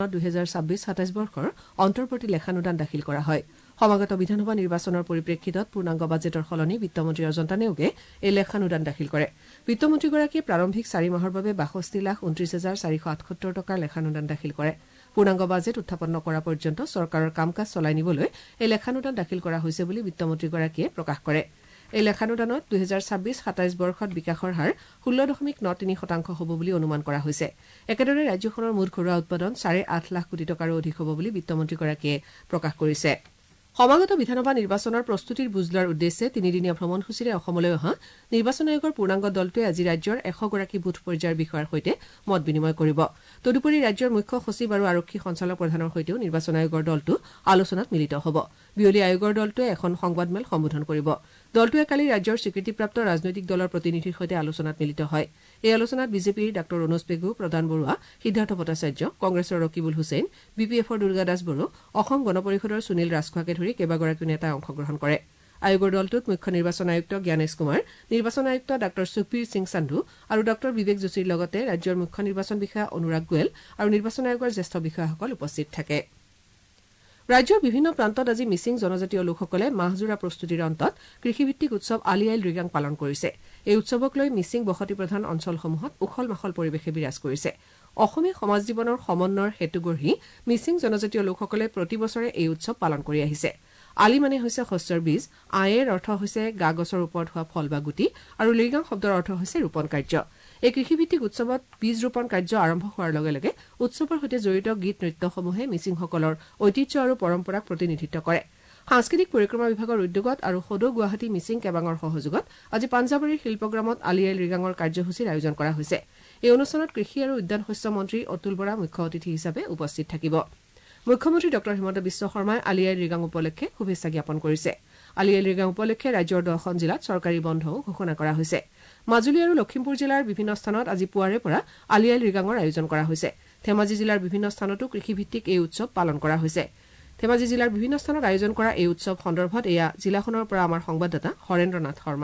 2026-27 বৰ্ষৰ অন্তৰ্বৰ্তী লেখানুদান দাখিল কৰা হয়। সমাগত বিধানসভা নিৰ্বাচনৰ পৰিপ্ৰেক্ষিতত পূৰ্ণাংগ বাজেটৰ সলনি বিত্তমন্ত্ৰী অজন্তা নেওগে এই লেখানুদান দাখিল কৰে। বিত্তমন্ত্ৰীগৰাকীয়ে প্ৰাৰম্ভিক 4 মাহৰ বাবে 62,29,478 টকাৰ লেখানুদান দাখিল কৰে। পূৰ্ণাংগ বাজেট উত্থাপন নকৰা পৰ্যন্ত চৰকাৰৰ কাম কাজ চলাই নিবলৈ এই লেখানুদান দাখিল কৰা হৈছে বুলি বিত্তমন্ত্ৰীগৰাকীয়ে প্ৰকাশ কৰে। এই লেখানুদানত 2026-27 বৰ্ষত বিকাশৰ হাৰ 16.93% হ'ব বুলি অনুমান কৰা হৈছে। একেদৰে ৰাজ্যখনৰ মুঠ ঘৰুৱা উৎপাদন 8.5 লাখ কোটি টকাৰো অধিক হ'ব বুলি বিত্তমন্ত্ৰীগৰাকীয়ে প্ৰকাশ কৰিছে। সমাগত বিধানসভা নিৰ্বাচনৰ প্ৰস্তুতিৰ বুজ লোৱাৰ উদ্দেশ্যে 3দিনীয়া ভ্ৰমণসূচীৰে অসমলৈ অহা নিৰ্বাচন আয়োগৰ পূৰ্ণাংগ দলটোৱে আজি ৰাজ্যৰ 100গৰাকী বুথ পৰ্যায়ৰ বিষয়াৰ সৈতে মত বিনিময় কৰিব। তদুপৰি ৰাজ্যৰ মুখ্য সচিব আৰু আৰক্ষী সঞ্চালক প্ৰধানৰ সৈতেও নিৰ্বাচন আয়োগৰ দলটো আলোচনাত মিলিত হ'ব। বিয়লি আয়োগৰ দলটোৱে এখন সংবাদমেল সম্বোধন কৰিব। দলটোৱে কালি ৰাজ্যৰ স্বীকৃতিপ্ৰাপ্ত ৰাজনৈতিক দলৰ প্ৰতিনিধিৰ সৈতে আলোচনাত মিলিত হয়। এই আলোচনাত বিজেপিৰ ডাঃ অনুজ পেগু, প্ৰদান বৰুৱা, সিদ্ধাৰ্থ ভট্টাচাৰ্য, কংগ্ৰেছৰ ৰকিবুল হুছেইন, BPFৰ দুৰ্গা দাস বড়ো, অসম গণ পৰিষদৰ সুনীল ৰাজখোৱাকে ধৰি কেইবাগৰাকীও নেতাই অংশগ্ৰহণ কৰে। আয়োগৰ দলটোত মুখ্য নিৰ্বাচন আয়ুক্ত জ্ঞানেশ কুমাৰ, নিৰ্বাচন আয়ুক্ত ডাঃ সুখবীৰ সিং সান্ধু আৰু ডাঃ বিবেক যোশীৰ লগতে ৰাজ্যৰ মুখ্য নিৰ্বাচন বিষয়া অনুৰাগ গোৱেল আৰু নিৰ্বাচন আয়োগৰ জ্যেষ্ঠ বিষয়াসকল উপস্থিত থাকে। ৰাজ্যৰ বিভিন্ন প্ৰান্তত আজি মিচিং জনজাতীয় লোকসকলে মাহজোৰা প্ৰস্তুতিৰ অন্তত কৃষিভিত্তিক উৎসৱ আলি আই লৃগাং পালন কৰিছে। এই উৎসৱক লৈ মিচিং বসতি প্ৰধান অঞ্চলসমূহত উখল মাখল পৰিৱেশে বিৰাজ কৰিছে। অসমীয়া সমাজ জীৱনৰ সমন্বয়ৰ হেতু গঢ়ি মিচিং জনজাতীয় লোকসকলে প্ৰতি বছৰে এই উৎসৱ পালন কৰি আহিছে। আলি মানে হৈছে শস্যৰ বীজ, আইৰ অৰ্থ হৈছে গা গছৰ ওপৰত হোৱা ফল বা গুটি আৰু লৃগাং শব্দৰ অৰ্থ হৈছে ৰোপণ কাৰ্য। এই কৃষিভিত্তিক উৎসৱত বীজ ৰোপণ কাৰ্য আৰম্ভ হোৱাৰ লগে লগে উৎসৱৰ সৈতে জড়িত গীত নৃত্যসমূহে মিচিংসকলৰ ঐতিহ্য আৰু পৰম্পৰাক প্ৰতিনিধিত্ব কৰে। সাংস্কৃতিক পৰিক্ৰমা বিভাগৰ উদ্যোগত আৰু সদৌ গুৱাহাটী মিচিং কেবাঙৰ সহযোগত আজি পাঞ্জাৱাৰীৰ শিল্পগ্ৰামত আলি আই লৃগাঙৰ কাৰ্যসূচীৰ আয়োজন কৰা হৈছে। এই অনুষ্ঠানত কৃষি আৰু উদ্যান শস্য মন্ত্ৰী অতুল বৰা মুখ্য অতিথি হিচাপে উপস্থিত থাকিব। মুখ্যমন্ত্ৰী ডঃ হিমন্ত বিশ্ব শৰ্মাই আলি আই লৃগাং উপলক্ষে শুভেচ্ছা জ্ঞাপন কৰিছে। আলি আই লৃগাং উপলক্ষে ৰাজ্যৰ 10খন জিলাত চৰকাৰী বন্ধও ঘোষণা কৰা হৈছে। মাজুলী আৰু লখিমপুৰ জিলাৰ বিভিন্ন স্থানত আজি পুৱাৰে পৰা আলি আই লৃগাঙৰ আয়োজন কৰা হৈছে। ধেমাজি জিলাৰ বিভিন্ন স্থানতো কৃষিভিত্তিক এই উৎসৱ পালন কৰা হৈছে। ধেমাজি জিলাৰ বিভিন্ন স্থানত আয়োজন কৰা এই উৎসৱ সন্দৰ্ভত এয়া জিলাখনৰ পৰা আমাৰ সংবাদদাতা হৰেন্দ্ৰ নাথ শৰ্মা।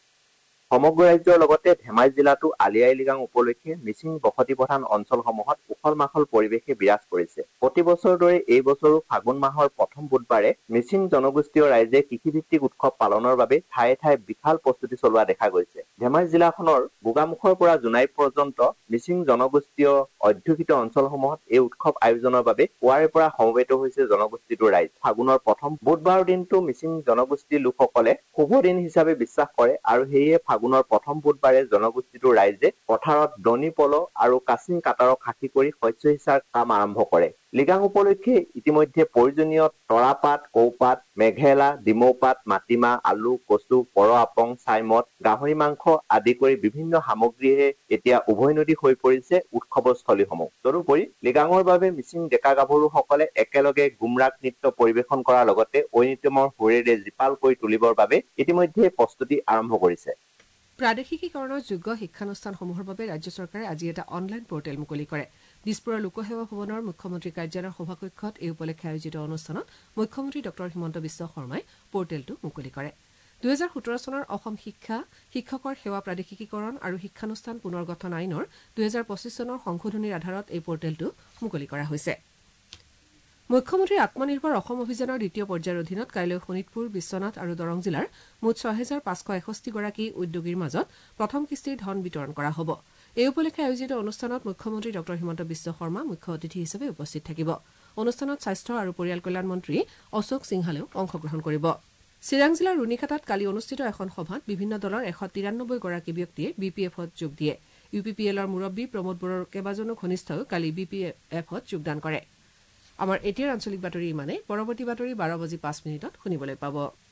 সমগ্ৰ ৰাজ্যৰ লগতে ধেমাজি জিলাতো আলি আই লৃগাং উপলক্ষে মিচিং বসতি প্ৰধান অঞ্চলসমূহত উখল মাখল পৰিৱেশে বিৰাজ কৰিছে। প্ৰতি বছৰৰ দৰে এই বছৰো ফাগুন মাহৰ প্ৰথম বুধবাৰে মিচিং জনগোষ্ঠীয় ৰাইজে কৃষিভিত্তিক উৎসৱ পালনৰ বাবে ঠায়ে ঠায়ে বিশাল প্ৰস্তুতি চলোৱা দেখা গৈছে। ধেমাজি জিলাখনৰ গোগামুখৰ পৰা জোনাই পৰ্যন্ত মিচিং জনগোষ্ঠীয় অধ্যুষিত অঞ্চলসমূহত এই উৎসৱ আয়োজনৰ বাবে পুৱাৰে পৰা সমবেত হৈছে জনগোষ্ঠীটোৰ ৰাইজ। ফাগুনৰ প্ৰথম বুধবাৰৰ দিনটো মিচিং জনগোষ্ঠীৰ লোকসকলে শুভ দিন হিচাপে বিশ্বাস কৰে আৰু সেয়ে ফাগুনৰ প্ৰথম বুধবাৰে জনগোষ্ঠীটোৰ ৰাইজে পথাৰত দনি পল আৰু কাচিং কাটাৰক সাক্ষী কৰি শস্য সিঁচাৰ কাম আৰম্ভ কৰে। লৃগাং উপলক্ষে ইতিমধ্যে প্ৰয়োজনীয় তৰাপাত, কৌপাত, মেঘেলা, ডিমৌপাত, মাটিমাহ, আলু, কচু, পৰ আপং, চাইমদ, গাহৰি মাংস আদি কৰি বিভিন্ন সামগ্ৰীৰে এতিয়া উভৈনদী হৈ পৰিছে উৎসৱৰ স্থলীসমূহ। তদুপৰি লৃগাঙৰ বাবে মিচিং ডেকা গাভৰুসকলে একেলগে গুমৰাগ নৃত্য পৰিৱেশন কৰাৰ লগতে ঐনিতমৰ সুৰেৰে জীপাল কৰি তুলিবৰ বাবে ইতিমধ্যে প্ৰস্তুতি আৰম্ভ কৰিছে। প্ৰাদেশিকীকৰণৰ যোগ্য শিক্ষানুষ্ঠানসমূহৰ বাবে ৰাজ্য চৰকাৰে আজি এটা অনলাইন পৰ্টেল মুকলি কৰে। দিছপুৰৰ লোকসেৱা ভৱনৰ মুখ্যমন্ত্ৰী কাৰ্যালয়ৰ সভাকক্ষত এই উপলক্ষে আয়োজিত অনুষ্ঠানত মুখ্যমন্ত্ৰী ডঃ হিমন্ত বিশ্ব শৰ্মাই পৰ্টেলটো মুকলি কৰে। 2017 চনৰ অসম শিক্ষকৰ সেৱা প্ৰাদেশিকীকৰণ আৰু শিক্ষানুষ্ঠান পুনৰ গঠন আইনৰ 2025 চনৰ সংশোধনীৰ আধাৰত এই পৰ্টেলটো মুকলি কৰা হৈছে। মুখ্যমন্ত্ৰীৰ আত্মনিৰ্ভৰ অসম অভিযানৰ দ্বিতীয় পৰ্যায়ৰ অধীনত কাইলৈ শোণিতপুৰ, বিশ্বনাথ আৰু দৰং জিলাৰ মুঠ 6,561 গৰাকী উদ্যোগীৰ মাজত প্ৰথম কিস্তিৰ ধন বিতৰণ কৰা হ'ব। এই উপলক্ষে আয়োজিত অনুষ্ঠানত মুখ্যমন্ত্ৰী ডঃ হিমন্ত বিশ্ব শৰ্মা মুখ্য অতিথি হিচাপে উপস্থিত থাকিব। অনুষ্ঠানত স্বাস্থ্য আৰু পৰিয়াল কল্যাণ মন্ত্ৰী অশোক সিংহালেও অংশগ্ৰহণ কৰিব। চিৰাং জিলাৰ ৰুণিখাটাত কালি অনুষ্ঠিত এখন সভাত বিভিন্ন দলৰ 193 গৰাকী ব্যক্তিয়ে BPFত যোগ দিয়ে। UPPLৰ মুৰব্বী প্ৰমোদ বড়োৰ কেইবাজনো ঘনিষ্ঠও কালি BPFত যোগদান কৰে। আমাৰ এতিয়াৰ আঞ্চলিক বাতৰি ইমানে। পৰৱৰ্তী বাতৰি 12:05 শুনিবলৈ পাব।